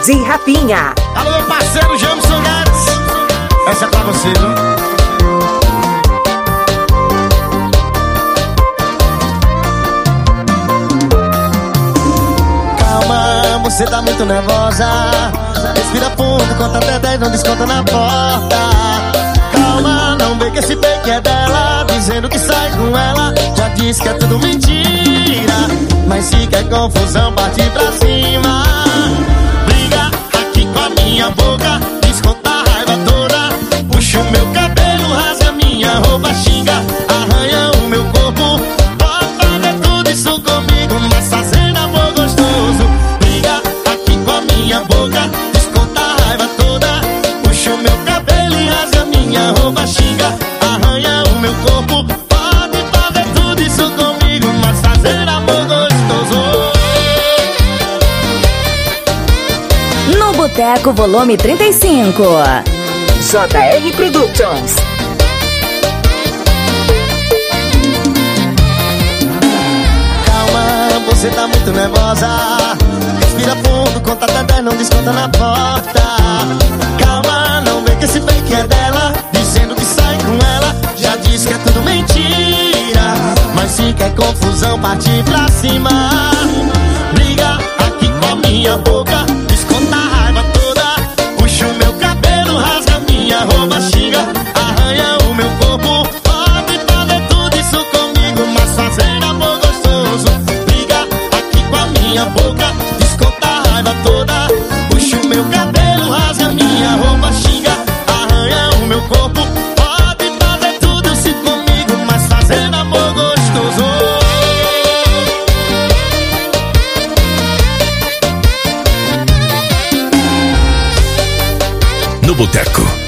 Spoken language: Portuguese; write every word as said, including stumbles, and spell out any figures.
D J Rafinha. Alô, meu parceiro Jamson Guedes, essa é pra você, viu? Calma, você tá muito nervosa. Respira fundo, conta até dez, não desconta na porta. Calma, não vê que esse fake é dela, dizendo que sai com ela, já disse que é tudo mentira. Mas se quer confusão, parte pra cima. Briga aqui com a minha boca, desconta a raiva toda. Puxa o meu cabelo, rasga minha roupa, xinga, arranha o meu corpo. Pode fazer tudo isso comigo, mas fazendo amor gostoso. Briga aqui com a minha boca, desconta a raiva toda. Puxa o meu cabelo e rasga minha roupa, xinga, arranha o meu corpo. Pode fazer tudo isso comigo, mas fazer amor gostoso. No Boteco Volume trinta e cinco, J R Productions. Calma, você tá muito nervosa. Respira fundo, conta até dez, não desconta na porta. Calma, não vê que esse fake é dela, dizendo que sai com ela, já disse que é tudo mentira. Mas se quer confusão, parte pra cima. Briga aqui com a minha boca, desconta a raiva toda. Puxa o meu cabelo, rasga minha roupa, xinga, arranha o meu corpo. Pode fazer tudo isso comigo, mas fazer amor gostoso. Briga aqui com a minha boca, desconta a raiva toda. Puxa o meu cabelo, rasga minha roupa, xinga, arranha o meu corpo. Pode fazer tudo isso comigo, mas fazer amor gostoso. No Boteco.